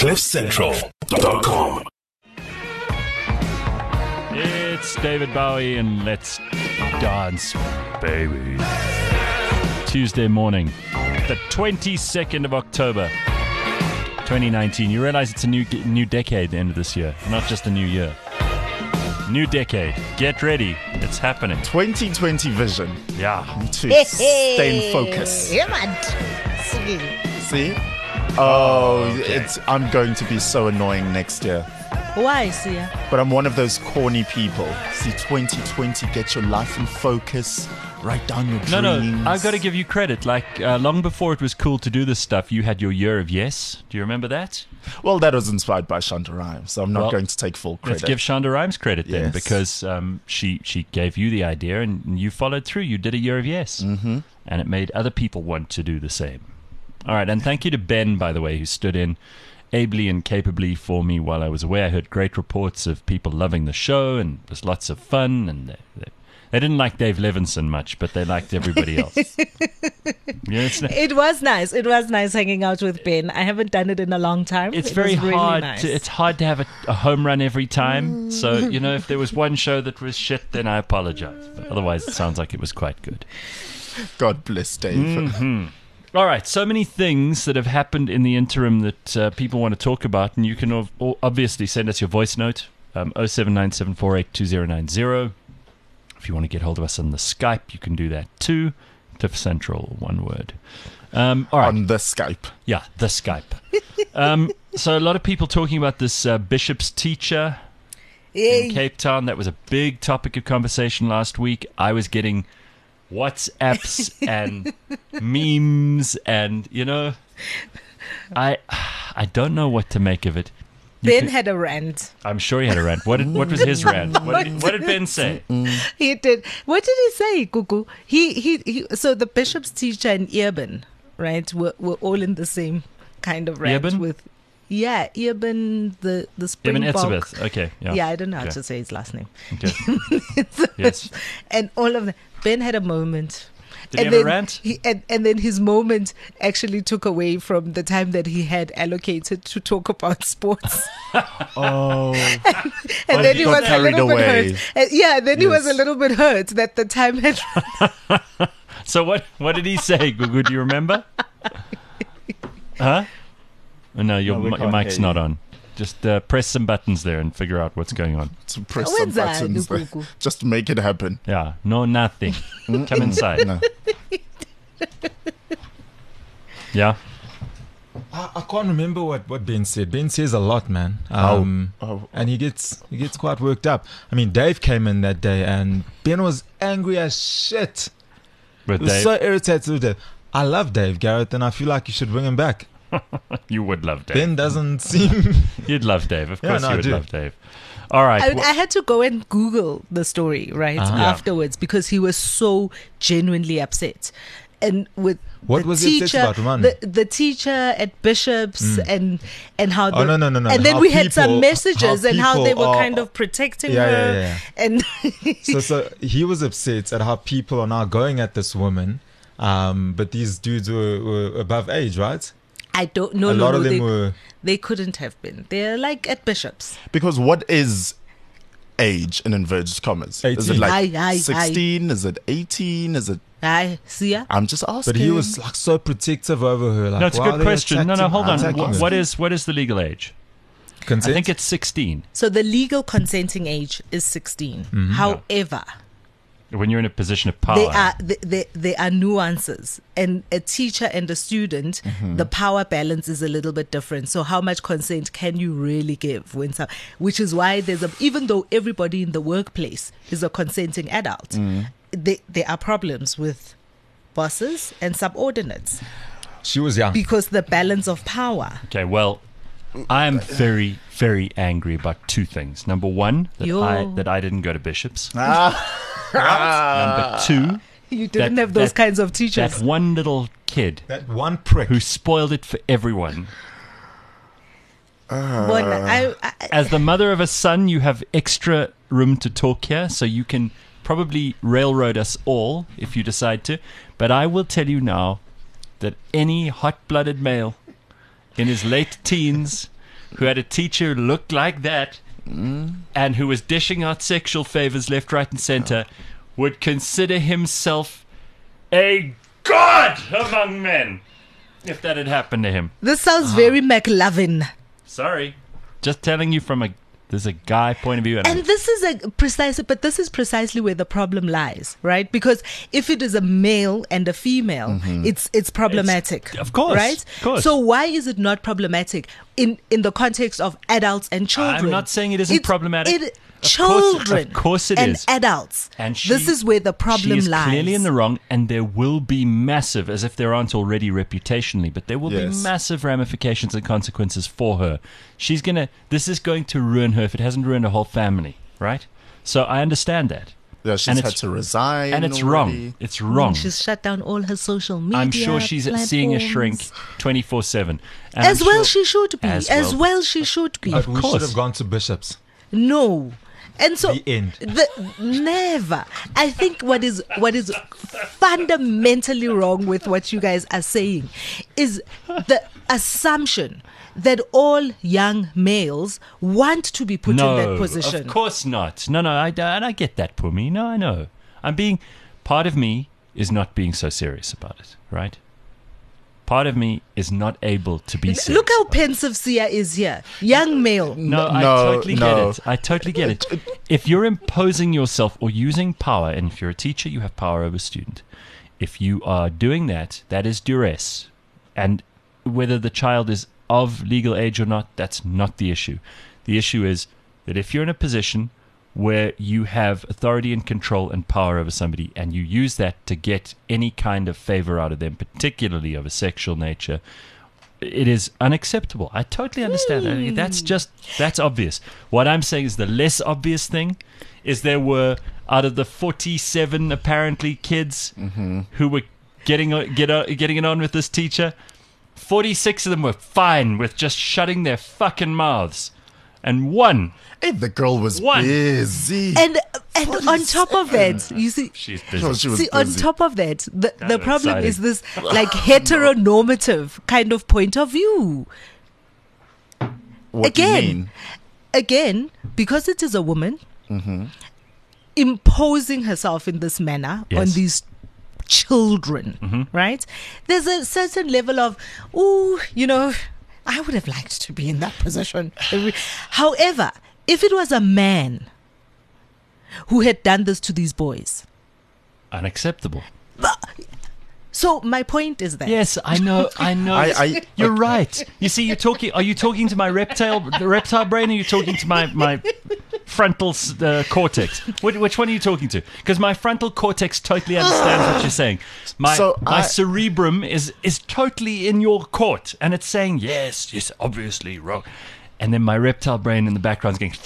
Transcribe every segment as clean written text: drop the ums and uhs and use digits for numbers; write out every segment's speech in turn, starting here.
CliffCentral.com. It's David Bowie and Let's Dance, baby. Tuesday morning, the 22nd of October, 2019. You realize it's a new decade, the end of this year, not just a new year. New decade. Get ready. It's happening. 2020 vision. Yeah. To stay in focus. See? I'm going to be so annoying next year. Why, Sia? But I'm one of those corny people. See, 2020, get your life in focus. Write down your dreams. No, I've got to give you credit. Like, long before it was cool to do this stuff, you had your year of yes. Do you remember that? Well, that was inspired by Shonda Rhimes, so I'm not going to take full credit. Let's give Shonda Rhimes credit then, Yes. because she gave you the idea and you followed through. You did a year of yes. Mm-hmm. And it made other people want to do the same. All right, and thank you to Ben, by the way, who stood in ably and capably for me while I was away. I heard great reports of people loving the show, and it was lots of fun, and they didn't like Dave Levinson much, but they liked everybody else. It was nice. It was nice hanging out with Ben. I haven't done it in a long time. It's It very was really hard. nice. It's hard to have a home run every time. So, if there was one show that was shit, then I apologize. But otherwise, it sounds like it was quite good. God bless Dave. Mm-hmm. All right, so many things that have happened in the interim that people want to talk about, and you can obviously send us your voice note, 0797482090. If you want to get hold of us on the Skype, you can do that too. Cliff Central, one word. All right. On the Skype. Yeah, the Skype. So a lot of people talking about this bishop's teacher in Cape Town. That was a big topic of conversation last week. I was getting WhatsApps and memes, and I don't know what to make of it. Ben had a rant. I'm sure he had a rant. What was his rant? What did Ben say? He did. What did he say, Gugu? He so the bishop's teacher and Eben, right, were all in the same kind of rant Eben? with Eben the Springbok. Eben Etzebeth. Okay. Yeah. I don't know how Okay. to say his last name. Okay. Yes. And all of them. Ben had a moment. Did he have a rant? And then his moment actually took away from the time that he had allocated to talk about sports. Oh. And then he he got was a carried little away. bit hurt. Then he was a Yes. little bit hurt that the time had. So what did he say, Gugu? Do you remember? Huh? Oh, no, your we can't mic's hear not you. on. Just press some buttons there and figure out what's going on. To press What's some that, buttons there. Lukuku? Just to make it happen. Yeah, no, nothing. Come inside. No. Yeah. I can't remember what Ben said. Ben says a lot, man. Oh. And he gets quite worked up. I mean, Dave came in that day, and Ben was angry as shit. With He was Dave, so irritated with Dave. I love Dave, Garrett, and I feel like you should bring him back. you would love Dave. Ben doesn't seem... You'd love Dave. Of Yeah, course no, you I would do. love Dave. All right. I had to go and Google the story afterwards because he was so genuinely upset. And with What the was he upset teacher, about, Romani? the teacher at Bishop's and how the, no. and then How we had some people- messages how and how they people were are- kind of protecting Yeah, her yeah. and So he was upset at how people are now going at this woman, but these dudes were above age, right? I don't know. A lot of them were... They couldn't have been. They're like at Bishop's. Because what is age in inverted commas? Is it 18. like 16? Is it 18? Is it... I see ya. I'm just asking. But he was like so protective over her. Like, No, it's a why are good they question. No, hold on. attacking her? What is the legal age? Consent? I think it's 16. So the legal consenting age is 16. However, When you're in a position of power. there are nuances, and a teacher and a student, the power balance is a little bit different. So how much consent can you really give which is why even though everybody in the workplace is a consenting adult, there are problems with bosses and subordinates She was young. because the balance of power. Okay, well, I am very, very angry about two things. Number one, that I didn't go to Bishop's. Number two, You didn't That- have those that- kinds of teachers. that one little kid That one prick. who spoiled it for everyone. Bona, As the mother of a son, you have extra room to talk here, so you can probably railroad us all if you decide to. But I will tell you now that any hot-blooded male in his late teens who had a teacher who looked like that and who was dishing out sexual favors left, right, and center would consider himself a god among men if that had happened to him. This sounds very McLovin. Sorry. Just telling you from there's a guy point of view. And this is precisely where the problem lies, right? Because if it is a male and a female, it's problematic. Of course, right? of course. So why is it not problematic in the context of adults and children? I'm not saying it isn't problematic. Children, of course it and is. adults. And this is where the problem she is lies. Clearly in the wrong, and there will be massive, as if there aren't already reputationally, but there will be massive ramifications and consequences for her. This is going to ruin her if it hasn't ruined her whole family, right? So I understand that. Yeah, she's had to resign. And it's already. wrong. It's wrong. She's shut down all her social media. I'm sure she's seeing a shrink 24/7. As well she should be. As well she should be. But we should have gone to bishops. No. And so The end. Never. I think what is fundamentally wrong with what you guys are saying is the assumption that all young males want to be put in that position. Of course not. No, I get that, Pumi. No, I know. Part of me is not being so serious about it, right? Part of me is not able to be serious. Look how pensive Sia is here. Young male. No, I totally get it. I totally get it. If you're imposing yourself or using power, and if you're a teacher, you have power over a student. If you are doing that, that is duress. And whether the child is of legal age or not, that's not the issue. The issue is that if you're in a position where you have authority and control and power over somebody, and you use that to get any kind of favor out of them, particularly of a sexual nature, it is unacceptable. I totally understand. I mean, that's obvious. What I'm saying is the less obvious thing is there were, out of the 47 apparently kids who were getting it on with this teacher, 46 of them were fine with just shutting their fucking mouths. And one. Hey, the girl was busy. And on top of that, you see, she's busy. She was busy. on top of that, the problem is this like heteronormative kind of point of view. What do you mean? Again, because it is a woman imposing herself in this manner on these children, right? There's a certain level of, I would have liked to be in that position. However, if it was a man who had done this to these boys, unacceptable. So my point is that I know. You're right. You see, are you talking to my reptile brain, or are you talking to my frontal cortex? Which one are you talking to? Because my frontal cortex totally understands what you're saying. My cerebrum is totally in your court, and it's saying yes, obviously wrong. And then my reptile brain in the background is going,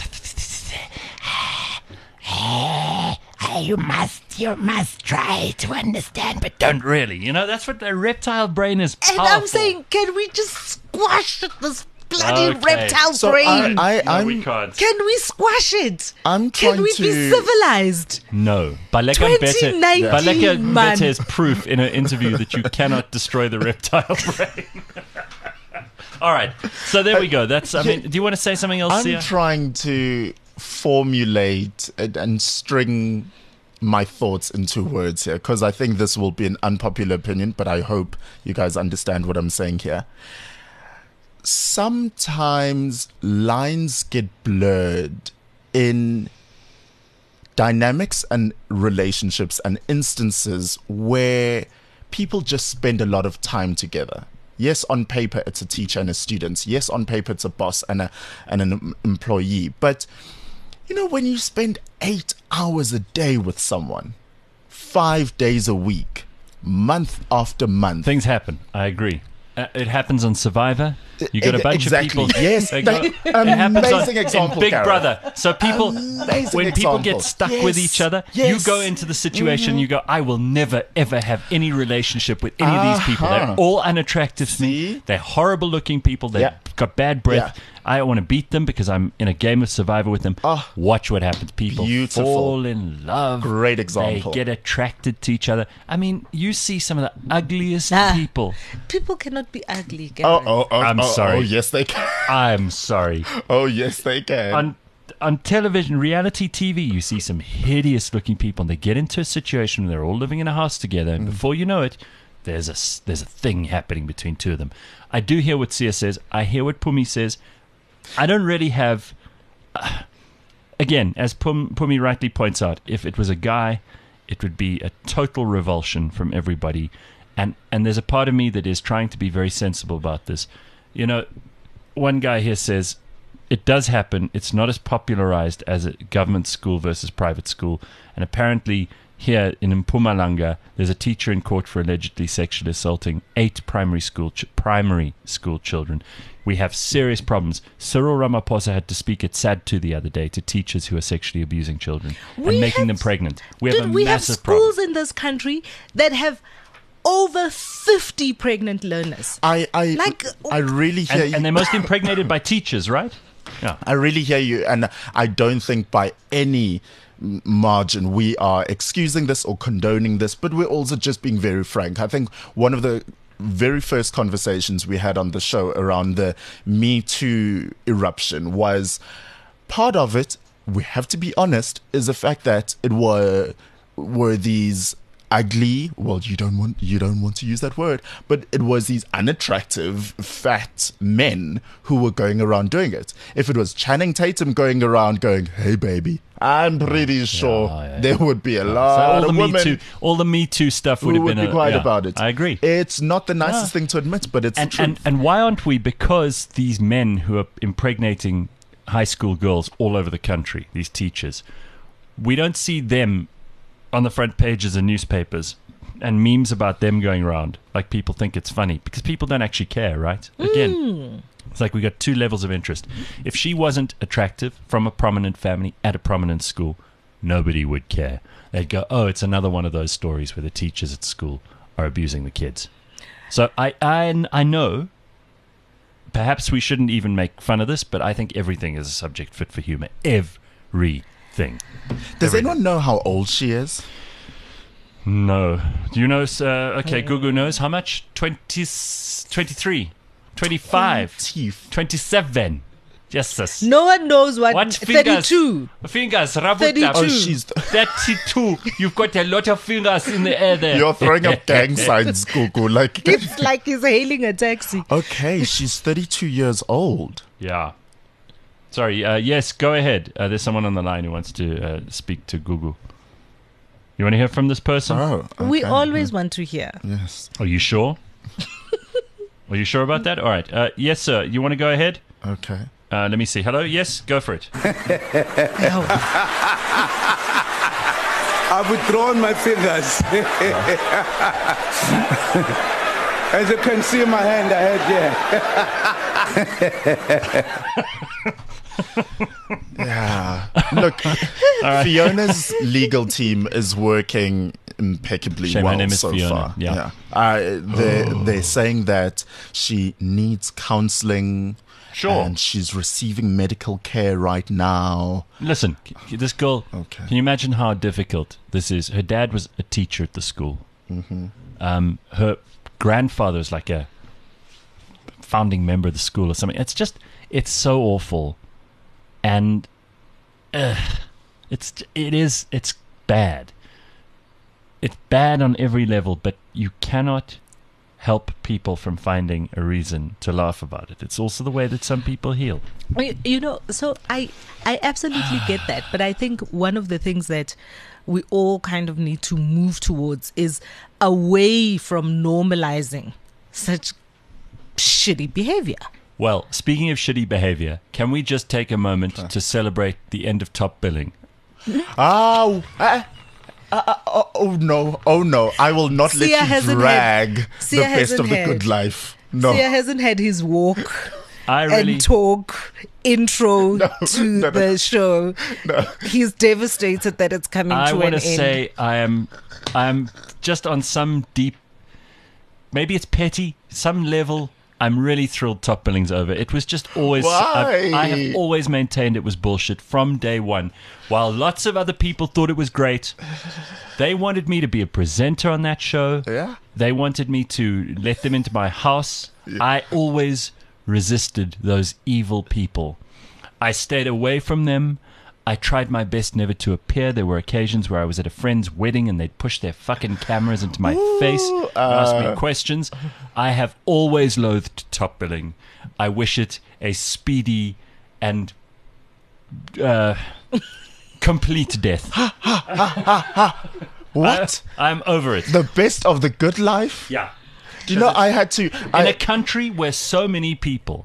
you must try to understand, but don't really. That's what the reptile brain is powerful. And I'm saying, can we just squash this bloody reptile brain? No, we can't. Can we squash it? I'm trying Can we be civilized? No. Baleka 2019, Mbete is proof in an interview that you cannot destroy the reptile brain. All right. So there we go. Do you want to say something else, Sia? I'm trying to formulate and string my thoughts into words here, because I think this will be an unpopular opinion, but I hope you guys understand what I'm saying here. Sometimes lines get blurred in dynamics and relationships and instances where people just spend a lot of time together. Yes, on paper it's a teacher and a student. Yes, on paper it's a boss and an employee. But when you spend 8 hours a day with someone, 5 days a week, month after month, things happen. I agree. It happens on Survivor. You got a bunch of people. Yes, amazing example. In Big Karen. Brother. So people get stuck with each other, you go into the situation. You go, I will never ever have any relationship with any of these people. They're all unattractive to me. They're horrible looking people. They've got bad breath. I want to beat them because I'm in a game of Survivor with them. Oh, watch what happens. People beautiful. fall in love. Great example. They get attracted to each other. I mean, you see some of the ugliest people. People cannot be ugly. Gareth. I'm sorry. Oh, yes, they can. I'm sorry. Oh, yes, they can. On television, reality TV, you see some hideous-looking people, and they get into a situation where they're all living in a house together, and before you know it, there's a thing happening between two of them. I do hear what Sia says. I hear what Pumi says. I don't really have... again, as Pumi rightly points out, if it was a guy, it would be a total revulsion from everybody. And there's a part of me that is trying to be very sensible about this. You know, one guy here says, it does happen. It's not as popularized as a government school versus private school. And apparently here in Mpumalanga, there's a teacher in court for allegedly sexually assaulting 8 primary school children. We have serious problems. Cyril Ramaphosa had to speak at SADTU the other day to teachers who are sexually abusing children and making them pregnant. We have a we have massive schools problem. in this country that have over 50 pregnant learners. I really hear you. And they're mostly impregnated by teachers, right? Yeah. I really hear you, and I don't think by any margin we are excusing this or condoning this, but we're also just being very frank. I think one of the very first conversations we had on the show around the Me Too eruption was part of it, we have to be honest, is the fact that it were these ugly, well, you don't want to use that word, but it was these unattractive fat men who were going around doing it. If it was Channing Tatum going around going, hey baby, I'm pretty sure there would be a lot of women. All the Me Too stuff would have been quiet about it. I agree. It's not the nicest thing to admit, but it's the truth. And why aren't we? Because these men who are impregnating high school girls all over the country, these teachers, we don't see them on the front pages of newspapers and memes about them going around like people think it's funny, because people don't actually care, right? Again, it's like we got 2 levels of interest. If she wasn't attractive from a prominent family at a prominent school, nobody would care. They'd go, oh, it's another one of those stories where the teachers at school are abusing the kids. So I know perhaps we shouldn't even make fun of this, but I think everything is a subject fit for humor. Everything. Does anyone know how old she is? No. Do you know? Okay, Gugu knows. How much? 23, 25, 27. Jesus. No one knows what fingers? 32. Fingers. 32. Oh, she's 32. You've got a lot of fingers in the air there. You're throwing up gang signs, Gugu. Like It's like he's hailing a taxi. okay, she's 32 years old. Yeah. Sorry. Yes, go ahead. There's someone on the line who wants to speak to Gugu. You want to hear from this person? Oh, okay. We always want to hear. Yes. Are you sure? Are you sure about that? All right. Yes, sir. You want to go ahead? Okay. Let me see. Hello? Yes, go for it. I've withdrawn my fingers. As you can see my hand, I had Yeah. Look, Fiona's legal team is working impeccably Shame, my name well is so Fiona. far. Yeah. They're saying that she needs counseling. Sure. And she's receiving medical care right now. Listen, this girl, Okay. can you imagine how difficult this is? Her dad was a teacher at the school. Mm-hmm. Her grandfather is like a founding member of the school or something. It's so awful. And it's bad. It's bad on every level, but you cannot help people from finding a reason to laugh about it. It's also the way that some people heal. You know, so I absolutely get that, but I think one of the things that we all kind of need to move towards is away from normalizing such shitty behavior. Well, speaking of shitty behavior, can we just take a moment to celebrate the end of top billing? Oh no! I will not Sia let you hasn't drag had- the Sia best hasn't of the had- good life. No. Sia hasn't had his walk I really... and talk intro to no. the show. No. He's devastated that it's coming I to an want end. to say I am just on some deep, maybe it's petty, some level I'm really thrilled Top Billing's over. It was just always... Why? I have always maintained it was bullshit from day one. While lots of other people thought it was great, they wanted me to be a presenter on that show. Yeah. They wanted me to let them into my house. I always resisted those evil people. I stayed away from them. I tried my best never to appear. There were occasions where I was at a friend's wedding and they'd push their fucking cameras into my face and ask me questions. I have always loathed Top Billing. I wish it a speedy and complete death. What? I'm over it. The best of the good life? Yeah. Do you know, I had to... In a country where so many people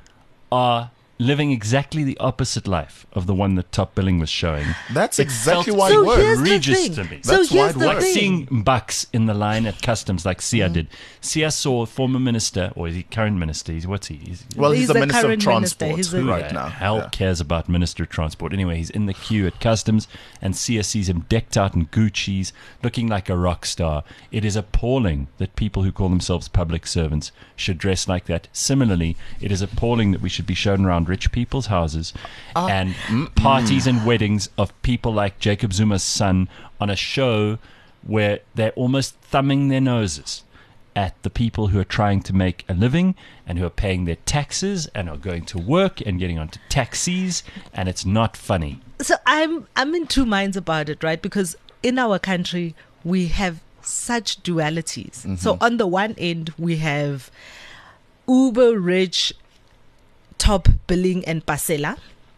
are living exactly the opposite life of the one that Top Billing was showing. That's It exactly felt why So it works. here's the Outrageous thing. to me. So That's why here's it the works. Like thing. seeing bucks in the line at customs like Sia did. Sia saw former minister, or is he current minister? What's he? Well, he's He's the the Minister of current minister. Transport He's a- Who right the now. hell Yeah. cares about Minister of Transport? Anyway, he's in the queue at customs, and Sia sees him decked out in Gucci's, looking like a rock star. It is appalling that people who call themselves public servants should dress like that. Similarly, it is appalling that we should be shown around rich people's houses and parties and weddings of people like Jacob Zuma's son on a show where they're almost thumbing their noses at the people who are trying to make a living and who are paying their taxes and are going to work and getting onto taxis, and it's not funny. So I'm in two minds about it, right? Because in our country we have such dualities. So on the one end we have uber rich Top Billing and Pasela,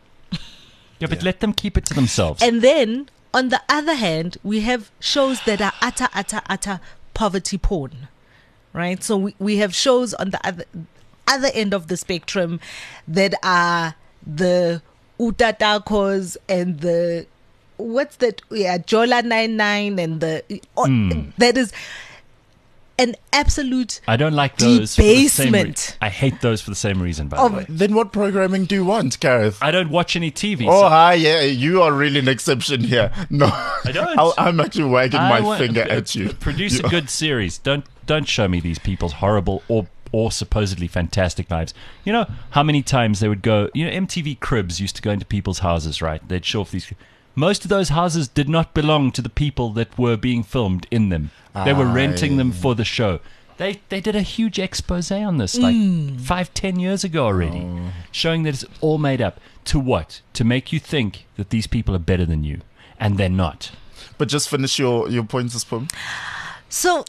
Yeah, but let them keep it to themselves. and then on the other hand we have shows that are utter poverty porn, right? So we have shows on the other end of the spectrum that are the Utatakos and the what's that? Yeah, Jola 99 and the that is an absolute I don't like those for the same debasement I hate those for the same reason, by of the way. Then what programming do you want, Gareth? I don't watch any TV. Oh, so hi, yeah, you are really an exception here. No, I don't. I'm actually wagging I my want- finger at you. Produce a good series. Don't show me these people's horrible or supposedly fantastic lives. You know how many times they would go, MTV Cribs used to go into people's houses, right? They'd show off these. Most of those houses did not belong to the people that were being filmed in them. They were renting them for the show. They did a huge expose on this like 5-10 years ago already, showing that it's all made up. To what? To make you think that these people are better than you, and they're not. But just finish your points, this poem. So,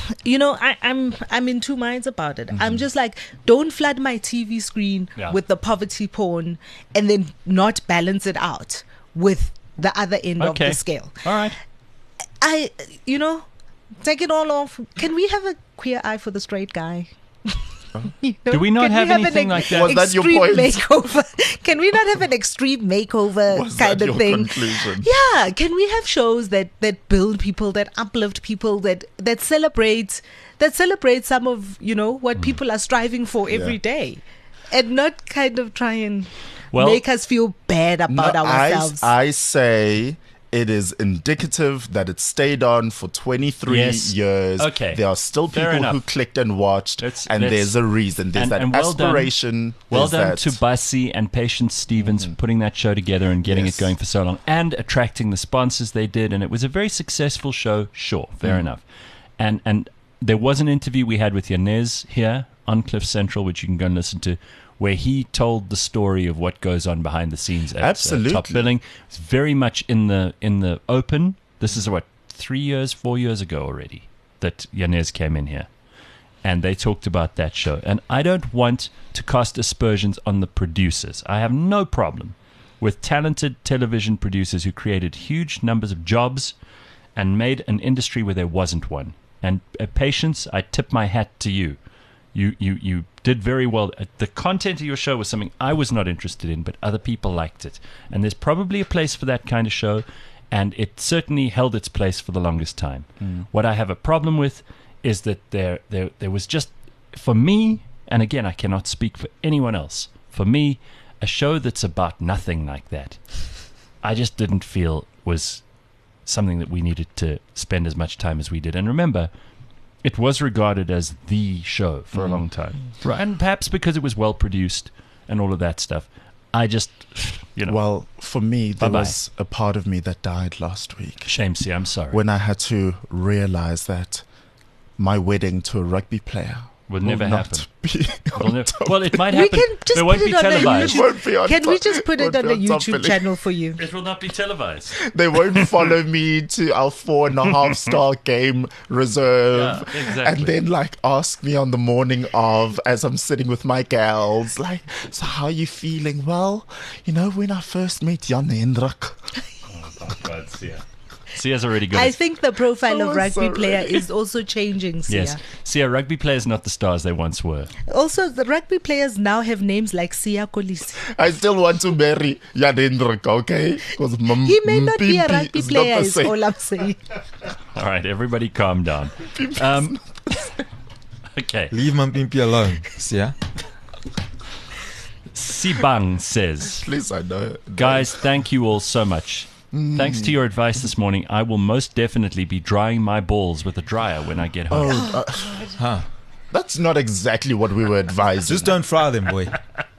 I'm in two minds about it. I'm just like, don't flood my TV screen Yeah. with the poverty porn and then not balance it out with the other end of the scale. All right. Take it all off. Can we have a queer eye for the straight guy? Do we not Can have anything like that? Was that your extreme point? makeover? Can we not have an extreme makeover Was kind that of your thing? conclusion? Yeah. Can we have shows that build people, that uplift people, that celebrate some of what people are striving for every day, and not kind of try and make us feel bad about ourselves. I say it is indicative that it stayed on for 23 Yes. years. Okay. There are still Fair people enough. who clicked and watched, Let's- there's a reason. There's that and well done. aspiration. Well there's done that- to Bussy and Patience Stevens for putting that show together and getting Yes. it going for so long and attracting the sponsors they did. And it was a very successful show. Sure, fair enough. And there was an interview we had with Yanez here on Cliff Central, which you can go and listen to, where he told the story of what goes on behind the scenes at Absolutely. Top Billing. It's very much in the open. This is 4 years ago already that Yanez came in here. And they talked about that show. And I don't want to cast aspersions on the producers. I have no problem with talented television producers who created huge numbers of jobs and made an industry where there wasn't one. And Patience, I tip my hat to you. You did very well. The content of your show was something I was not interested in, but other people liked it. And there's probably a place for that kind of show, and it certainly held its place for the longest time. What I have a problem with is that there was just, for me, and again, I cannot speak for anyone else, for me, a show that's about nothing like that, I just didn't feel was something that we needed to spend as much time as we did. And remember, it was regarded as the show for a long time. Right. And perhaps because it was well produced and all of that stuff. I just, Well, for me, there Bye-bye. was a part of me that died last week shame, see, I'm sorry. when I had to realize that my wedding to a rugby player Would will never not happen. be It'll on never- top. well, it might We happen. can just it won't put be it on the televised. It won't be on Can we top- just put it won't on be the top, YouTube Billy. channel for you? It will not be televised. They won't follow me to our 4.5-star game reserve Yeah, exactly. and then like ask me on the morning of as I'm sitting with my gals, like, so how are you feeling? Well, when I first met Jan Hendrik. Oh, God, Sia. Sia's already good. I think the profile Oh, of rugby sorry. player is also changing, Sia. Yes. Sia, rugby players not the stars they once were. Also, the rugby players now have names like Sia Kolisi. I still want to marry Jan Hendrik, okay? Because He may not be a rugby player, is all I'm saying. All right, everybody calm down. Okay. Leave Mampimpi alone. See ya? Sibang says, Please, I know. guys, thank you all so much. Thanks to your advice this morning, I will most definitely be drying my balls with a dryer when I get home. That's not exactly what we were advising. Just don't fry them, boy.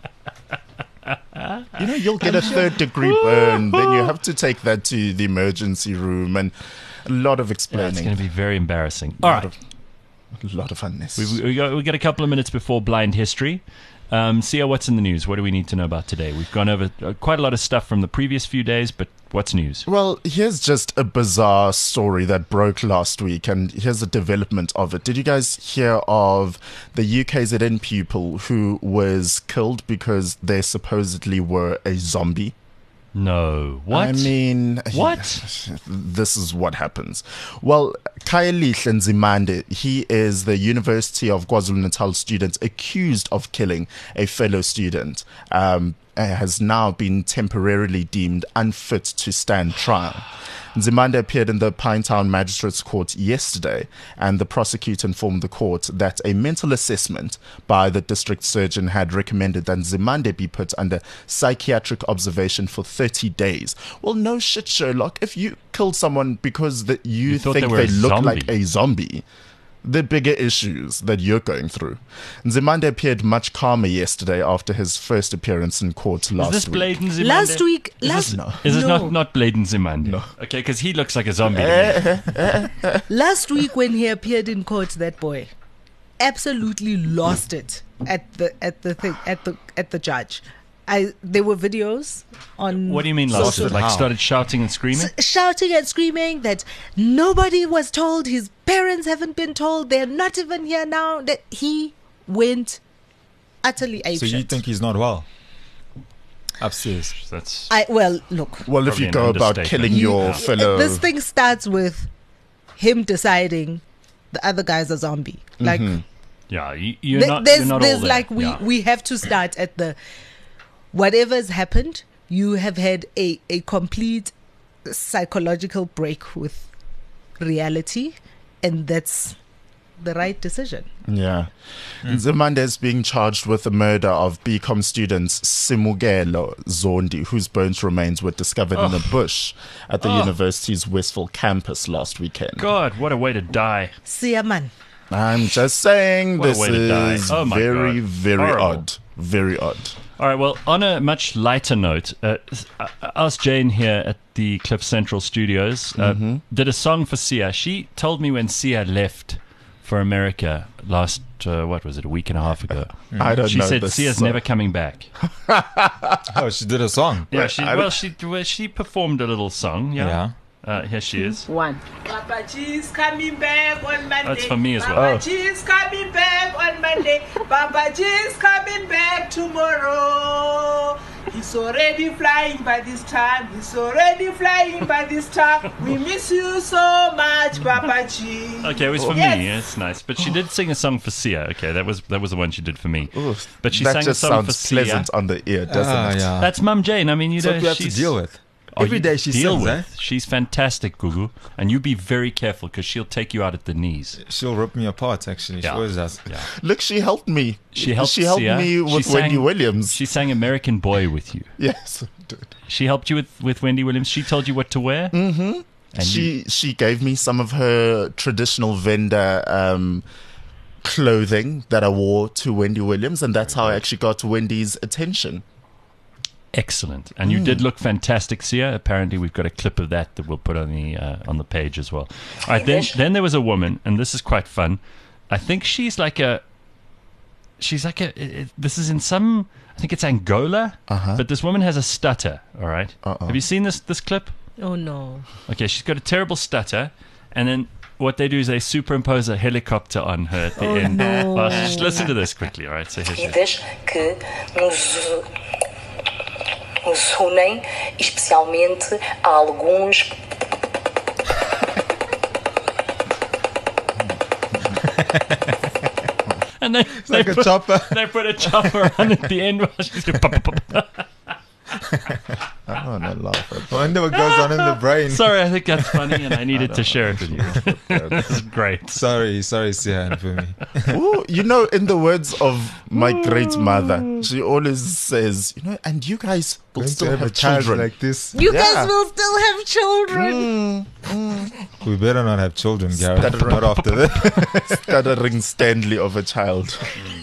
You'll get a third-degree burn. Then you have to take that to the emergency room and a lot of Yeah, it's explaining. going to be very embarrassing. All right. A lot of unnecessary. We got a couple of minutes before blind history. Sia, what's in the news? What do we need to know about today? We've gone over quite a lot of stuff from the previous few days, but what's news? Well, here's just a bizarre story that broke last week, and here's a development of it. Did you guys hear of the UKZN pupil who was killed because they supposedly were a zombie? No. What? I mean, What? This is what happens. Well, Khayelihle Nzimande, he is the University of KwaZulu-Natal student accused of killing a fellow student, has now been temporarily deemed unfit to stand trial. Nzimande appeared in the Pinetown Magistrates Court yesterday, and the prosecutor informed the court that a mental assessment by the district surgeon had recommended that Nzimande be put under psychiatric observation for 30 days. Well, no shit, Sherlock. If you killed someone because you thought think they were they a look zombie. like a zombie, the bigger issues that you're going through. Nzimande appeared much calmer yesterday after his first appearance in court Is last this week. Bladen Zimande? Last week, Is this no. not Bladen Zimande? No. Okay, because he looks like a zombie Eh, to me. Last week when he appeared in court, that boy absolutely lost it at the judge. There were videos on What do you mean lost Lost it? it Like how? started shouting and screaming? shouting and screaming that nobody was told, his parents haven't been told, they're not even here now. That he went utterly apeshit. So you think he's not well? Upstairs. That's look. Well, if Probably you an go about understatement. killing your fellow... This thing starts with him deciding the other guy's a zombie. Like yeah. You're Th- not. there's You're not there's all there. like Yeah. we have to start at the whatever's happened. You have had a complete psychological break with reality, and that's the right decision. Yeah. Nzimande is being charged with the murder of BCom student Simugelo Zondi, whose bones remains were discovered in a bush at the university's Westville campus last weekend. God, what a way to die. Siaman. I'm just saying What a this way to die. is Oh my very, God. very Horrible. odd. Very odd. All right, well, on a much lighter note, I asked Jane here at the Cliff Central Studios, did a song for Sia. She told me when Sia left for America last, what was it, a week and a half ago. I don't She know. said this Sia's song. never coming back. Oh, she did a song. Yeah, I she performed a little song. Yeah. Here she is. One. Papa G is coming back on Monday. That's for me as well. Papa G is coming back on Monday. Papa G is coming back tomorrow. He's already flying by this time. He's already flying by this time. We miss you so much, Papa G. Okay, it was for Yes. me. It's nice, but she did sing a song for Sia. Okay, that was the one she did for me. Oof, But she that sang a just song for sounds Sia. pleasant on the ear, doesn't it? Yeah. That's Mum Jane. I mean, you That's know, what we have to she's deal with. Oh, Every you day she deal sings, with. eh? She's fantastic, Gugu, and you be very careful because she'll take you out at the knees. She'll rip me apart, actually. She Yeah. always does. Yeah, Look, she helped me. she helped. She helped Sia. me She with sang- Wendy Williams. She sang "American Boy" with you. Yes, dude. She helped you with Wendy Williams. She told you what to wear. And She gave me some of her traditional vendor clothing that I wore to Wendy Williams, and that's how I actually got Wendy's attention. Excellent. And you did look fantastic, Sia. Apparently, we've got a clip of that we'll put on the page as well. All right, then there was a woman, and this is quite fun. I think she's like a. This is in some. I think it's Angola, but this woman has a stutter. All right. Have you seen this clip? Oh no. Okay, she's got a terrible stutter, and then what they do is they superimpose a helicopter on her at the end. no. Well, just listen to this quickly. All right. So here she is. Vidas que nos unem, especialmente a alguns. And they like a chopper. They put a chopper on at the end while she's going pop, pop, pop. I want to laugh at I wonder what goes on in the brain. Sorry, I think that's funny, and I needed to share it with you. This is great. Sorry, Sia and Fumi. Ooh, you know, in the words of my great mother, she always says, and you guys will Going to still have a child children. like this. You Yeah. guys will still have children. We better not have children, Gareth. Not after this. Stuttering Stanley of a child.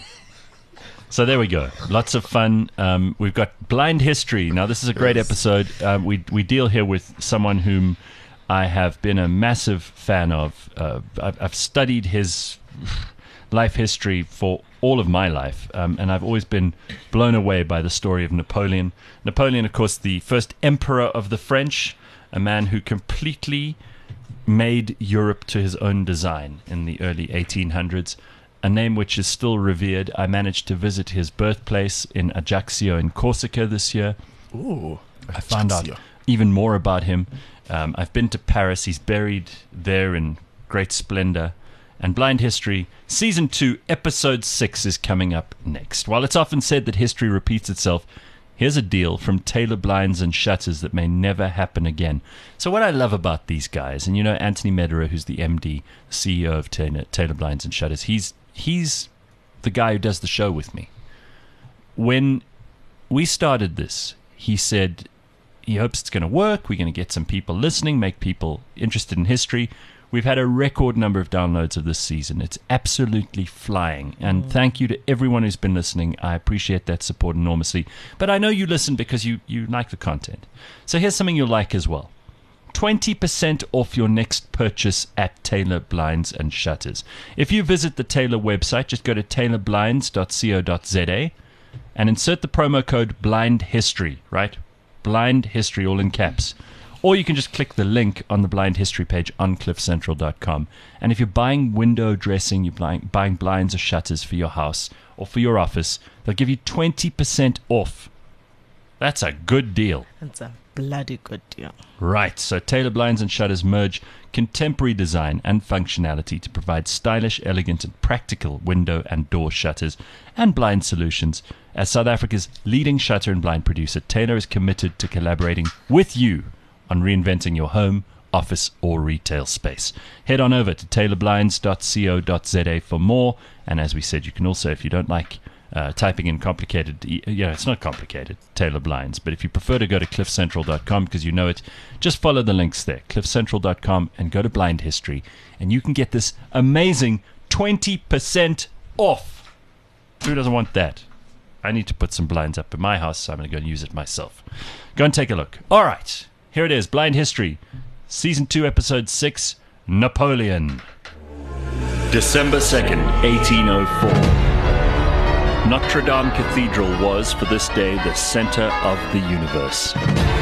So there we go. Lots of fun. We've got Blind History. Now, this is a great episode. We deal here with someone whom I have been a massive fan of. I've studied his life history for all of my life, and I've always been blown away by the story of Napoleon. Napoleon, of course, the first emperor of the French, a man who completely made Europe to his own design in the early 1800s. A name which is still revered. I managed to visit his birthplace in Ajaccio in Corsica this year. Ooh. I found out even more about him. I've been to Paris. He's buried there in great splendor. And Blind History, Season 2, Episode 6 is coming up next. While it's often said that history repeats itself, here's a deal from Taylor Blinds and Shutters that may never happen again. So what I love about these guys, and Anthony Mederer, who's the MD, CEO of Taylor Blinds and Shutters, he's the guy who does the show with me. When we started this, he said he hopes it's going to work. We're going to get some people listening, make people interested in history. We've had a record number of downloads of this season. It's absolutely flying. And thank you to everyone who's been listening. I appreciate that support enormously. But I know you listen because you like the content. So here's something you'll like as well. 20% off your next purchase at Taylor Blinds and Shutters. If you visit the Taylor website, just go to taylorblinds.co.za and insert the promo code BLINDHISTORY, right? Blind History, all in caps. Or you can just click the link on the Blind History page on cliffcentral.com. And if you're buying window dressing, you're buying blinds or shutters for your house or for your office, they'll give you 20% off. That's a good deal. It's a bloody good deal. Right, so Taylor Blinds and Shutters merge contemporary design and functionality to provide stylish, elegant, and practical window and door shutters and blind solutions. As South Africa's leading shutter and blind producer, Taylor is committed to collaborating with you on reinventing your home, office, or retail space. Head on over to taylorblinds.co.za for more. And as we said, you can also, if you don't like typing in complicated, it's not complicated, Taylor Blinds, but if you prefer to go to cliffcentral.com because you know it, just follow the links there, cliffcentral.com, and go to Blind History, and you can get this amazing 20% off. Who doesn't want that? I need to put some blinds up in my house, so I'm going to go and use it myself. Go and take a look. All right, here it is, Blind History, Season 2, Episode 6, Napoleon. December 2nd, 1804. Notre Dame Cathedral was, for this day, the center of the universe.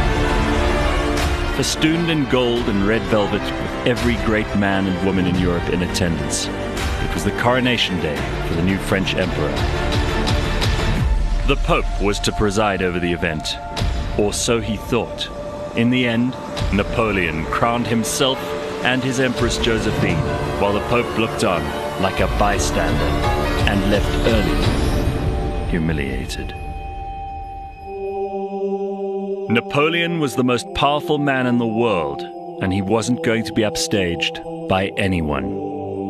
Festooned in gold and red velvet, with every great man and woman in Europe in attendance, it was the coronation day for the new French emperor. The Pope was to preside over the event, or so he thought. In the end, Napoleon crowned himself and his Empress Josephine, while the Pope looked on like a bystander and left early, humiliated. Napoleon was the most powerful man in the world, and he wasn't going to be upstaged by anyone.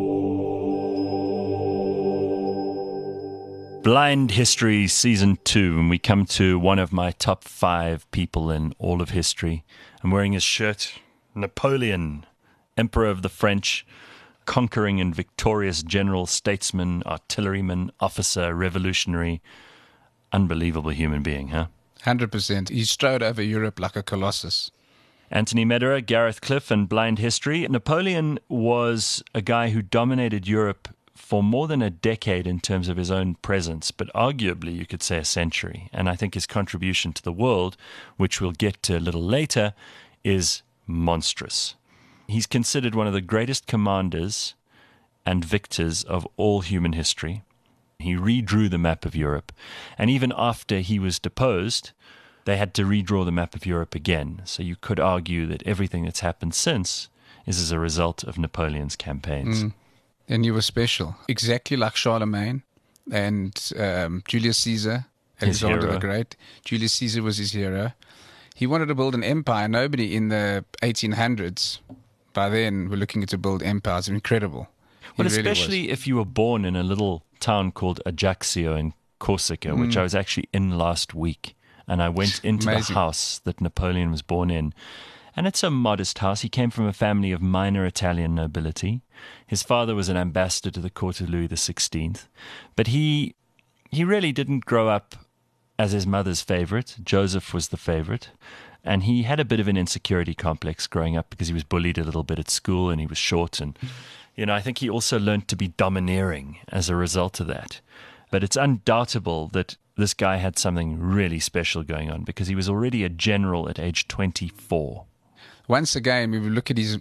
Blind History Season 2, and we come to one of my top 5 people in all of history. I'm wearing his shirt. Napoleon, Emperor of the French, conquering and victorious general, statesman, artilleryman, officer, revolutionary. Unbelievable human being, huh? 100%. He strode over Europe like a colossus. Anthony Mederer, Gareth Cliff, and Blind History. Napoleon was a guy who dominated Europe for more than a decade in terms of his own presence, but arguably you could say a century. And I think his contribution to the world, which we'll get to a little later, is monstrous. He's considered one of the greatest commanders and victors of all human history. He redrew the map of Europe. And even after he was deposed, they had to redraw the map of Europe again. So you could argue that everything that's happened since is as a result of Napoleon's campaigns. And he was special. Exactly like Charlemagne and Julius Caesar, Alexander the Great. Julius Caesar was his hero. He wanted to build an empire. Nobody in the 1800s, by then, were looking to build empires. Incredible. Well, especially if you were born in a little town called Ajaccio in Corsica, which I was actually in last week. And I went into the house that Napoleon was born in. And it's a modest house. He came from a family of minor Italian nobility. His father was an ambassador to the court of Louis XVI. But he really didn't grow up as his mother's favorite. Joseph was the favorite. And he had a bit of an insecurity complex growing up because he was bullied a little bit at school and he was short. And, I think he also learned to be domineering as a result of that. But it's undoubtable that this guy had something really special going on because he was already a general at age 24. Once again, we look at his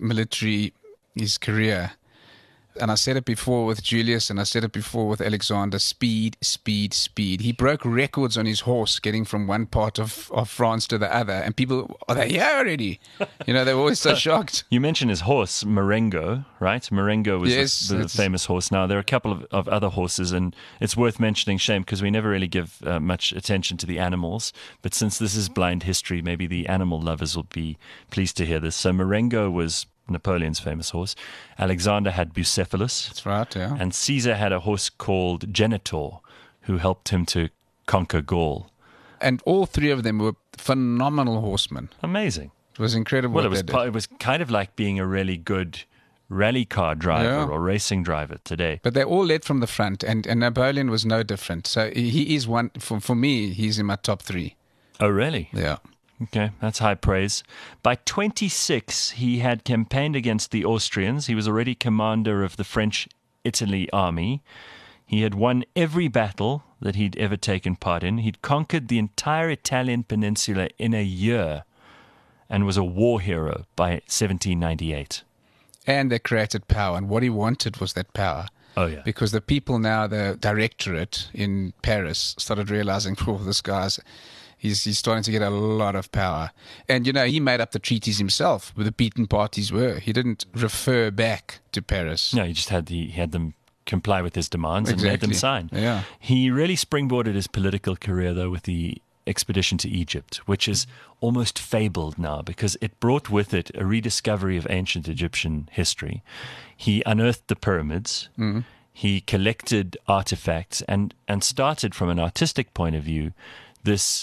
career, and I said it before with Julius and I said it before with Alexander, speed, speed, speed. He broke records on his horse getting from one part of France to the other, and people, are they here already? They were always so shocked. You mentioned his horse, Marengo, right? Marengo was the famous horse. Now, there are a couple of other horses, and it's worth mentioning, Shame, because we never really give much attention to the animals. But since this is blind history, maybe the animal lovers will be pleased to hear this. So Marengo was Napoleon's famous horse. Alexander had Bucephalus. That's right, yeah. And Caesar had a horse called Genitor, who helped him to conquer Gaul. And all three of them were phenomenal horsemen. Amazing. It was incredible. Well, it was kind of like being a really good rally car driver or racing driver today. But they all led from the front, and Napoleon was no different. So he is one, for me, he's in my top three. Oh, really? Yeah. Okay, that's high praise. By 26, he had campaigned against the Austrians. He was already commander of the French Italy army. He had won every battle that he'd ever taken part in. He'd conquered the entire Italian peninsula in a year and was a war hero by 1798. And they created power, and what he wanted was that power. Oh, yeah. Because the people now, the directorate in Paris, started realizing, this guy's... He's starting to get a lot of power. And, he made up the treaties himself, where the beaten parties were. He didn't refer back to Paris. No, he just had them comply with his demands and made them sign. Yeah. He really springboarded his political career, though, with the expedition to Egypt, which is almost fabled now because it brought with it a rediscovery of ancient Egyptian history. He unearthed the pyramids. Mm-hmm. He collected artifacts and started, from an artistic point of view, this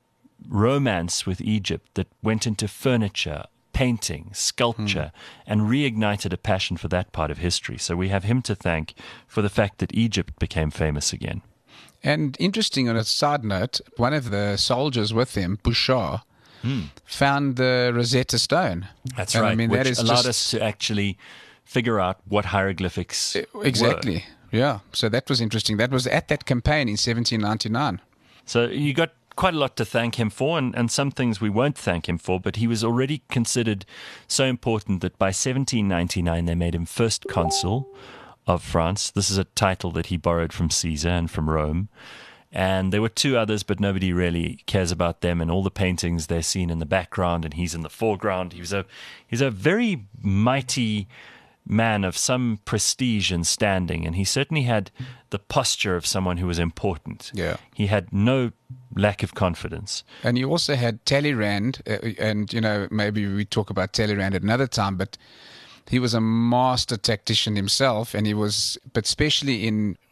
romance with Egypt that went into furniture, painting, sculpture, and reignited a passion for that part of history. So we have him to thank for the fact that Egypt became famous again. And interesting, on a side note, one of the soldiers with him, Bouchard, found the Rosetta Stone. That's right, which allowed us to actually figure out what hieroglyphics exactly were. Yeah, so that was interesting. That was at that campaign in 1799. So you got quite a lot to thank him for, and some things we won't thank him for, but he was already considered so important that by 1799 they made him first consul of France. This is a title that he borrowed from Caesar and from Rome. And there were two others, but nobody really cares about them. And all the paintings, they're seen in the background, and he's in the foreground. He's a very mighty man of some prestige and standing, and he certainly had the posture of someone who was important. Yeah. He had no lack of confidence. And he also had Talleyrand, and maybe we talk about Talleyrand at another time, but he was a master tactician himself, and but especially in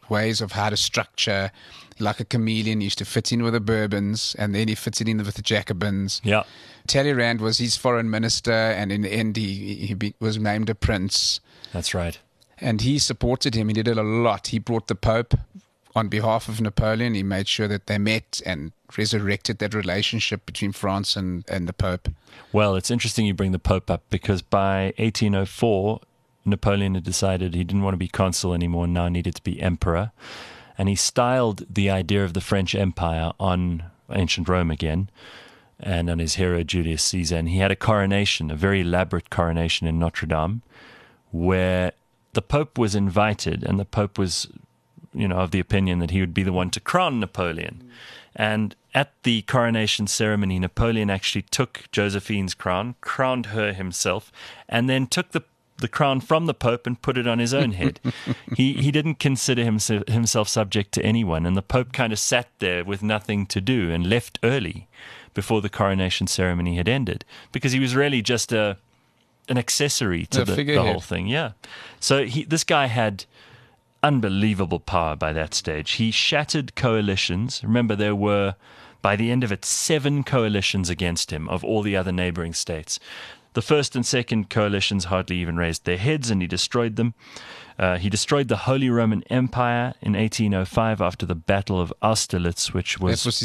ways of how to structure. Like a chameleon, he used to fit in with the Bourbons, and then he fitted in with the Jacobins. Yeah. Talleyrand was his foreign minister, and in the end, he was named a prince. That's right. And he supported him. He did it a lot. He brought the Pope on behalf of Napoleon. He made sure that they met and resurrected that relationship between France and the Pope. Well, it's interesting you bring the Pope up, because by 1804, Napoleon had decided he didn't want to be consul anymore, now needed to be emperor. And he styled the idea of the French Empire on ancient Rome again, and on his hero Julius Caesar. And he had a coronation, a very elaborate coronation in Notre Dame, where the Pope was invited, and the Pope was, of the opinion that he would be the one to crown Napoleon. And at the coronation ceremony, Napoleon actually took Josephine's crown, crowned her himself, and then took the crown from the Pope and put it on his own head. He didn't consider himself subject to anyone, and the Pope kind of sat there with nothing to do and left early before the coronation ceremony had ended, because he was really just an accessory to the whole thing. Yeah. So this guy had unbelievable power by that stage. He shattered coalitions. Remember, there were, by the end of it, 7 coalitions against him of all the other neighboring states. The first and second coalitions hardly even raised their heads, and he destroyed them. He destroyed the Holy Roman Empire in 1805 after the Battle of Austerlitz, that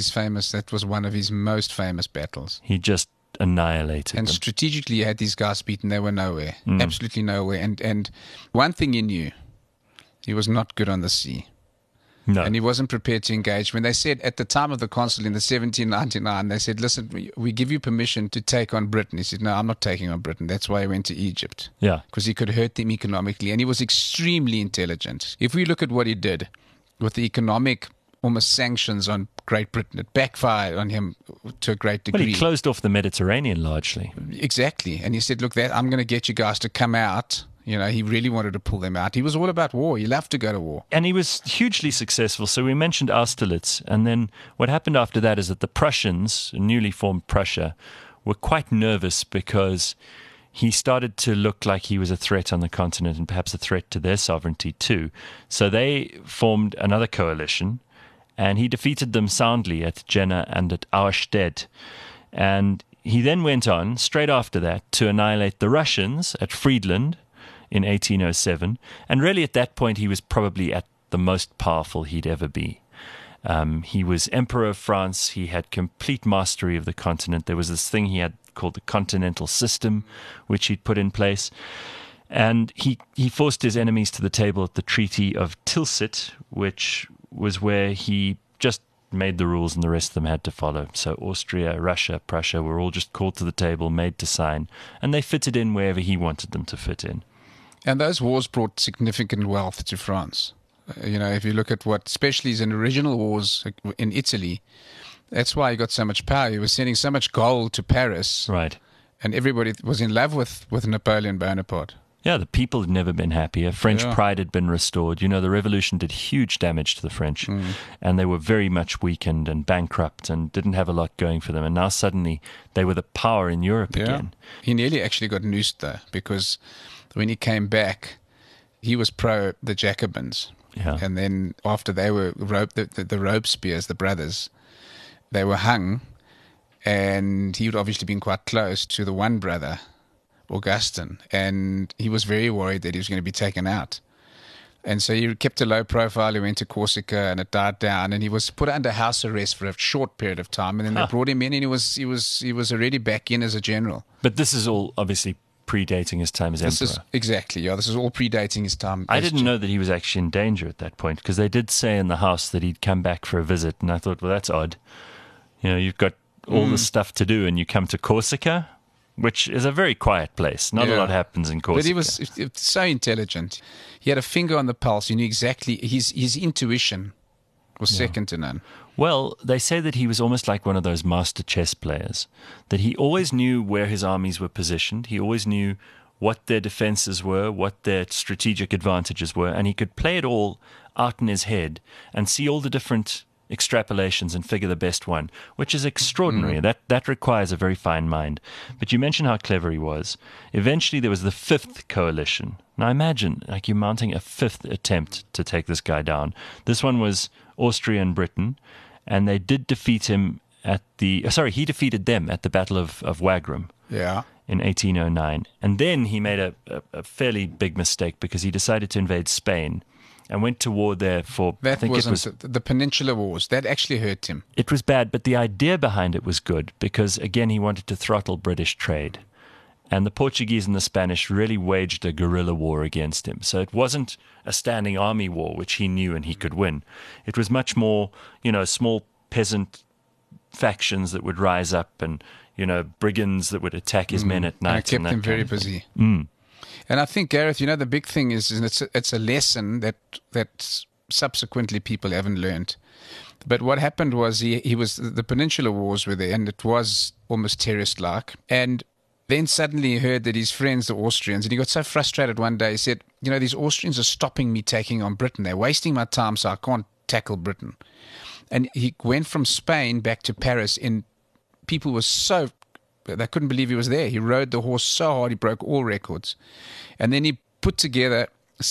was one of his most famous battles. He just annihilated and them. Strategically, he had these guys beaten. They were nowhere, absolutely nowhere. And one thing he knew, he was not good on the sea. No. And he wasn't prepared to engage. When they said at the time of the consul in the 1799, they said, listen, we give you permission to take on Britain. He said, no, I'm not taking on Britain. That's why he went to Egypt. Yeah. Because he could hurt them economically. And he was extremely intelligent. If we look at what he did with the economic almost sanctions on Great Britain, it backfired on him to a great degree. Well, he closed off the Mediterranean largely. Exactly. And he said, look, I'm going to get you guys to come out. He really wanted to pull them out. He was all about war. He loved to go to war. And he was hugely successful. So we mentioned Austerlitz. And then what happened after that is that the Prussians, newly formed Prussia, were quite nervous because he started to look like he was a threat on the continent and perhaps a threat to their sovereignty too. So they formed another coalition, and he defeated them soundly at Jena and at Auerstedt. And he then went on, straight after that, to annihilate the Russians at Friedland in 1807, and really at that point he was probably at the most powerful he'd ever be. He was Emperor of France. He had complete mastery of the continent. There was this thing he had called the Continental System, which he'd put in place, and he forced his enemies to the table at the Treaty of Tilsit, which was where he just made the rules and the rest of them had to follow. So Austria, Russia, Prussia were all just called to the table, made to sign, and they fitted in wherever he wanted them to fit in. And those wars brought significant wealth to France. If you look at what, especially his original wars in Italy, that's why he got so much power. He was sending so much gold to Paris. Right. And everybody was in love with Napoleon Bonaparte. Yeah, the people had never been happier. French pride had been restored. The revolution did huge damage to the French, and they were very much weakened and bankrupt and didn't have a lot going for them. And now suddenly they were the power in Europe again. He nearly actually got noosed, though, because when he came back, he was pro the Jacobins. Yeah. And then after they were the Robespierres, the brothers, they were hung, and he would obviously been quite close to the one brother, Augustin, and he was very worried that he was going to be taken out. And so he kept a low profile. He went to Corsica, and it died down, and he was put under house arrest for a short period of time, and then they brought him in, and he was already back in as a general. But this is all obviously predating his time as emperor. This is all predating his time. I didn't know that he was actually in danger at that point, because they did say in the house that he'd come back for a visit, and I thought, well, that's odd. You've got all this stuff to do, and you come to Corsica, which is a very quiet place. Not a lot happens in Corsica. But he was so intelligent. He had a finger on the pulse. He knew exactly. His intuition was second to none. Well, they say that he was almost like one of those master chess players, that he always knew where his armies were positioned. He always knew what their defenses were, what their strategic advantages were, and he could play it all out in his head and see all the different extrapolations and figure the best one, which is extraordinary. That requires a very fine mind. But you mentioned how clever he was. Eventually there was the fifth coalition, Now imagine, like, you're mounting a fifth attempt to take this guy down. This one was Austria and Britain, and they did defeat him at he defeated them at the Battle of Wagram Yeah. in 1809. And then he made a fairly big mistake because he decided to invade Spain and went to war there for, I That think it was, wasn't the Peninsular Wars. That actually hurt him. it was bad, but the idea behind it was good because, again, he wanted to throttle British trade. And the Portuguese and the Spanish really waged a guerrilla war against him. So it wasn't a standing army war, which he knew and he could win. It was much more, small peasant factions that would rise up and, brigands that would attack his men at night. And it kept him very busy. And I think, Gareth, the big thing is it's a lesson that subsequently people haven't learned. But what happened was the Peninsular Wars were there, and it was almost terrorist-like. And then suddenly he heard that his friends, the Austrians, and he got so frustrated one day, he said, these Austrians are stopping me taking on Britain. They're wasting my time, so I can't tackle Britain. And he went from Spain back to Paris, and people were they couldn't believe he was there. He rode the horse so hard, he broke all records. And then he put together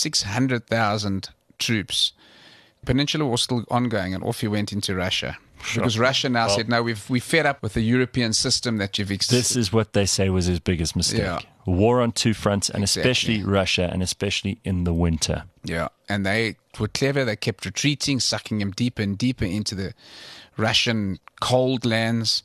600,000 troops. Peninsula was still ongoing, and off he went into Russia. Sure. Because Russia now said, no, we've fed up with the European system that you've This is what they say was his biggest mistake. Yeah. War on two fronts, and Exactly. especially Russia, and especially in the winter. Yeah, and they were clever. They kept retreating, sucking him deeper and deeper into the Russian cold lands.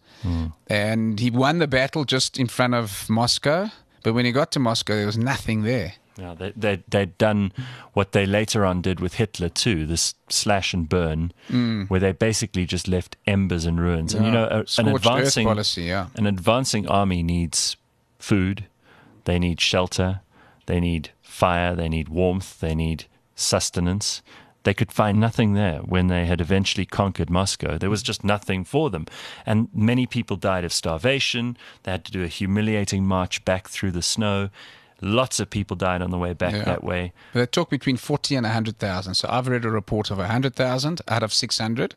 And he won the battle just in front of Moscow. But when he got to Moscow, there was nothing there. Yeah, they'd done what they later on did with Hitler too, this slash and burn, where they basically just left embers and ruins. And an Scorched earth advancing policy, yeah. an advancing army needs food, they need shelter, they need fire, they need warmth, they need sustenance. They could find nothing there when they had eventually conquered Moscow. There was just nothing for them. And many people died of starvation. They had to do a humiliating march back through the snow. Lots of people died on the way back that way. But they talk between 40 and 100,000. So I've read a report of 100,000 out of 600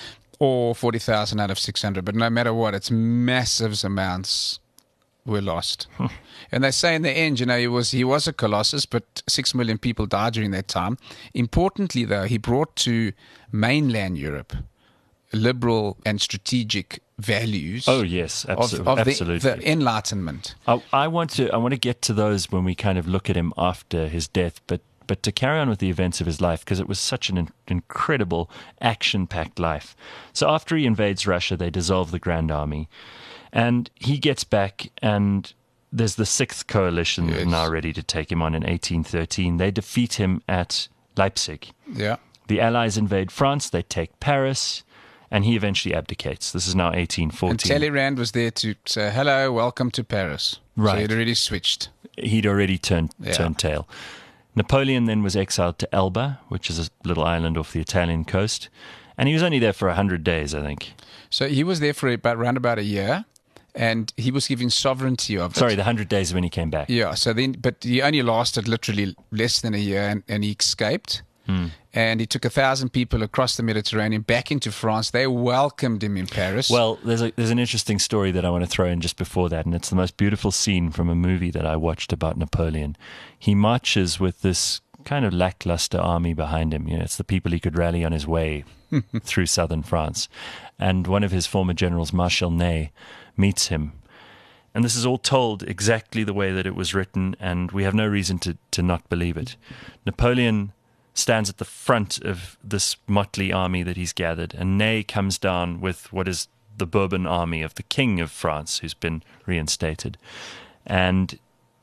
or 40,000 out of 600. But no matter what, it's massive amounts were lost. And they say in the end, he was a colossus, but 6 million people died during that time. Importantly, though, he brought to mainland Europe liberal and strategic values. Oh yes, of absolutely. The Enlightenment. I want to get to those when we kind of look at him after his death, but to carry on with the events of his life, because it was such an incredible action-packed life. So after he invades Russia, they dissolve the Grand Army, and he gets back, and there's the Sixth Coalition now ready to take him on in 1813. They defeat him at Leipzig. Yeah. The Allies invade France. They take Paris. And he eventually abdicates. This is now 1814. And Talleyrand was there to say, hello, welcome to Paris. Right. So he'd already switched. He'd already turned tail. Napoleon then was exiled to Elba, which is a little island off the Italian coast. And he was only there for 100 days, I think. So he was there for around about a year. And he was given sovereignty of it. Sorry, the 100 days when he came back. Yeah, but he only lasted literally less than a year, and he escaped. And he took 1,000 people across the Mediterranean back into France. They welcomed him in Paris. Well, there's an interesting story that I want to throw in just before that, and it's the most beautiful scene from a movie that I watched about Napoleon. He marches with this kind of lackluster army behind him. It's the people he could rally on his way through southern France. And one of his former generals, Marshal Ney, meets him. And this is all told exactly the way that it was written, and we have no reason to not believe it. Napoleon stands at the front of this motley army that he's gathered, and Ney comes down with what is the Bourbon army of the King of France, who's been reinstated. And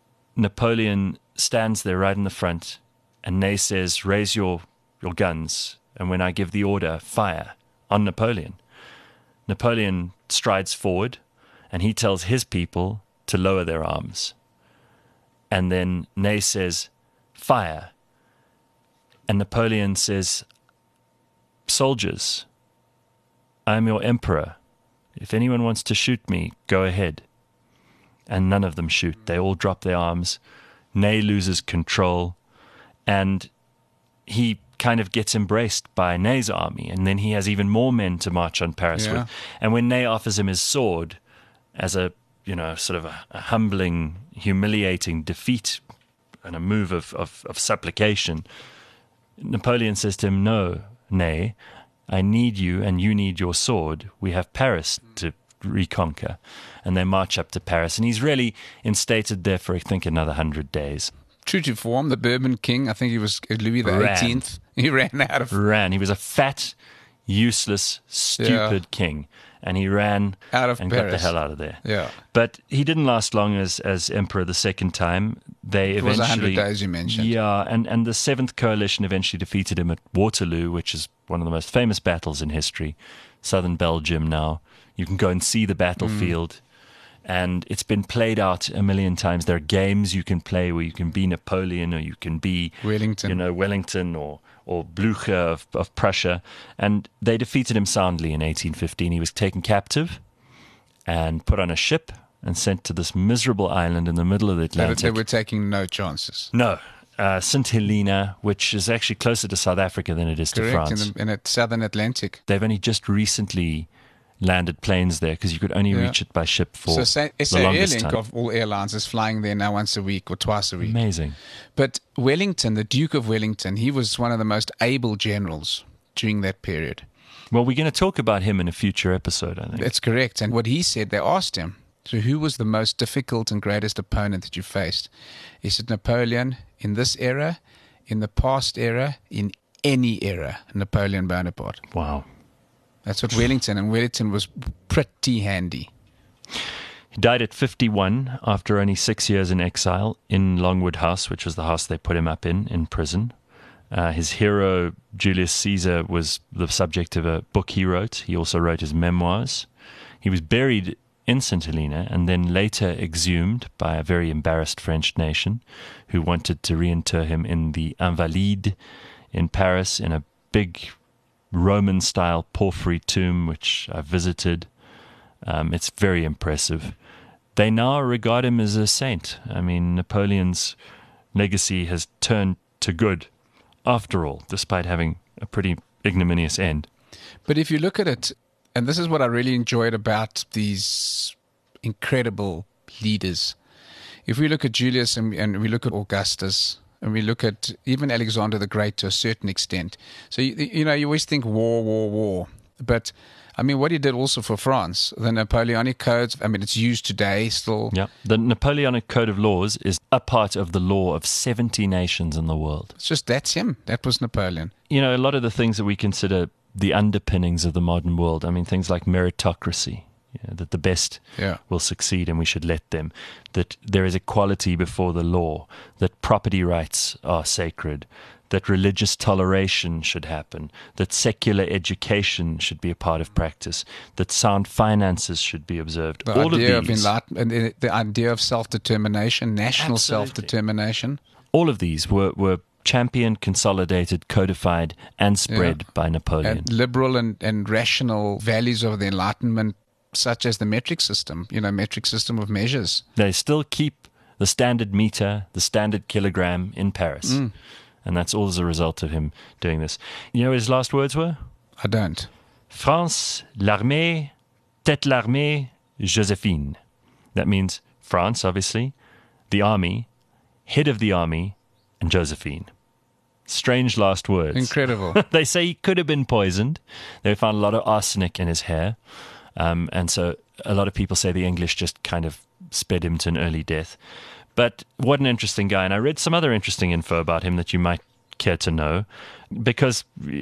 Napoleon stands there right in the front, and Ney says, raise your guns, and when I give the order, fire on Napoleon. Napoleon strides forward, and he tells his people to lower their arms. And then Ney says, fire. And Napoleon says, soldiers, I am your emperor. If anyone wants to shoot me, go ahead. And none of them shoot. They all drop their arms. Ney loses control. And he kind of gets embraced by Ney's army. And then he has even more men to march on Paris with. And when Ney offers him his sword as a, sort of a humbling, humiliating defeat and a move of supplication, Napoleon says to him, "No, nay, I need you and you need your sword. We have Paris to reconquer." And they march up to Paris. And he's really instated there for, I think, another 100 days. True to form, the Bourbon king, I think he was Louis the Ran. 18th. He ran out of He was a fat, useless, stupid king. And he ran Out of and Paris. got the hell out of there. Yeah. But he didn't last long as emperor the second time. They It was eventually 100 days you mentioned. Yeah, and the Seventh Coalition eventually defeated him at Waterloo, which is one of the most famous battles in history. Southern Belgium now. You can go and see the battlefield. And it's been played out a million times. There are games you can play where you can be Napoleon or you can be Wellington. Wellington or Blucher of Prussia. And they defeated him soundly in 1815. He was taken captive and put on a ship and sent to this miserable island in the middle of the Atlantic. They were taking no chances. No. St. Helena, which is actually closer to South Africa than it is to Correct, France. in the southern Atlantic. They've only just recently landed planes there because you could only reach it by ship for So the SA longest Airlink time. of all airlines is flying there now once a week or twice a week. Amazing. But Wellington, the Duke of Wellington, he was one of the most able generals during that period. Well, we're going to talk about him in a future episode, I think. That's correct. And what he said, they asked him, so who was the most difficult and greatest opponent that you faced? He said, Napoleon, in this era, in the past era, in any era, Napoleon Bonaparte. Wow. That's what Wellington, and Wellington was pretty handy. He died at 51 after only 6 years in exile in Longwood House, which was the house they put him up in prison. His hero, Julius Caesar, was the subject of a book he wrote. He also wrote his memoirs. He was buried in St. Helena and then later exhumed by a very embarrassed French nation who wanted to reinter him in the Invalides in Paris in a big Roman-style porphyry tomb, which I visited. It's very impressive. They now regard him as a saint. I mean, Napoleon's legacy has turned to good, after all, despite having a pretty ignominious end. But if you look at it, and this is what I really enjoyed about these incredible leaders. If we look at Julius and we look at Augustus, and we look at even Alexander the Great to a certain extent. So, you always think war. But, I mean, what he did also for France, the Napoleonic Codes, I mean, it's used today still. Yeah, the Napoleonic Code of Laws is a part of the law of 70 nations in the world. It's just, that's him. That was Napoleon. You know, a lot of the things that we consider the underpinnings of the modern world, I mean, things like meritocracy, that the best will succeed and we should let them, that there is equality before the law, that property rights are sacred, that religious toleration should happen, that secular education should be a part of practice, that sound finances should be observed. The All idea of these, enlightenment, the idea of self-determination, national Absolutely. self-determination. all of these were championed, consolidated, codified, and spread by Napoleon. And liberal and rational values of the Enlightenment, such as the metric system, metric system of measures. They still keep the standard meter, the standard kilogram in Paris. And that's all as a result of him doing this. You know what his last words were? I don't. France, l'armée, tête l'armée, Joséphine. That means France, obviously, the army, head of the army, and Josephine. Strange last words. Incredible. They say he could have been poisoned. They found a lot of arsenic in his hair. And so a lot of people say the English just kind of sped him to an early death. But what an interesting guy. And I read some other interesting info about him that you might care to know. Because,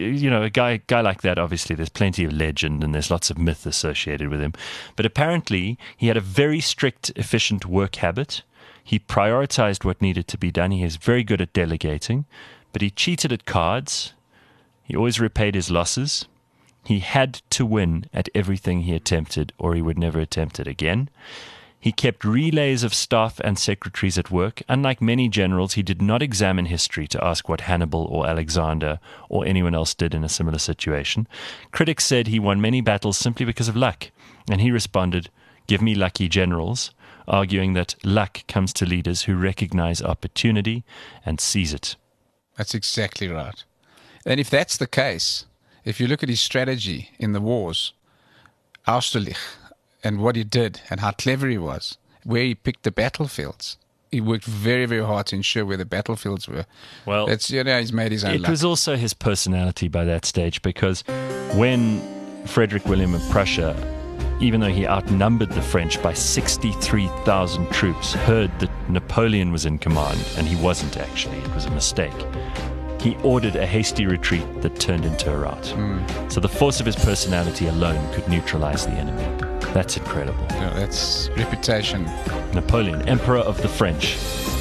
a guy like that, obviously, there's plenty of legend and there's lots of myth associated with him. But apparently, he had a very strict, efficient work habit. He prioritized what needed to be done. He is very good at delegating. But he cheated at cards. He always repaid his losses. He had to win at everything he attempted, or he would never attempt it again. He kept relays of staff and secretaries at work. Unlike many generals, he did not examine history to ask what Hannibal or Alexander or anyone else did in a similar situation. Critics said he won many battles simply because of luck, and he responded, "Give me lucky generals," arguing that luck comes to leaders who recognize opportunity and seize it. That's exactly right. And if that's the case, if you look at his strategy in the wars, Austerlitz, and what he did and how clever he was, where he picked the battlefields, he worked very, very hard to ensure where the battlefields were. Well, That's, he's made his own it luck. was also his personality by that stage, because when Frederick William of Prussia, even though he outnumbered the French by 63,000 troops, heard that Napoleon was in command, and he wasn't actually, it was a mistake, he ordered a hasty retreat that turned into a rout. So the force of his personality alone could neutralize the enemy. That's incredible. Yeah, that's reputation. Napoleon, Emperor of the French.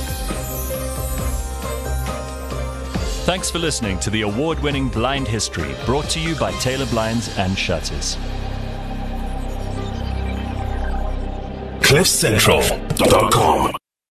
Thanks for listening to the award-winning Blind History, brought to you by Taylor Blinds and Shutters. CliffCentral.com